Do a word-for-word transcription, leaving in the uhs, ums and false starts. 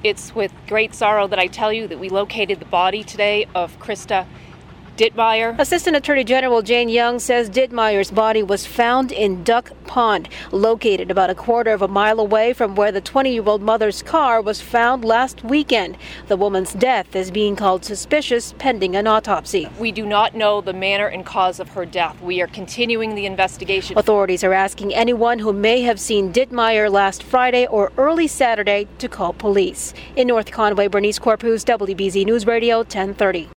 It's with great sorrow that I tell you that we located the body today of Krista Dittmeyer. Assistant Attorney General Jane Young says Dittmeyer's body was found in Duck Pond, located about a quarter of a mile away from where the twenty-year-old mother's car was found last weekend. The woman's death is being called suspicious pending an autopsy. We do not know the manner and cause of her death. We are continuing the investigation. Authorities are asking anyone who may have seen Dittmeyer last Friday or early Saturday to call police. In North Conway, Bernice Corpus, W B Z News Radio ten thirty.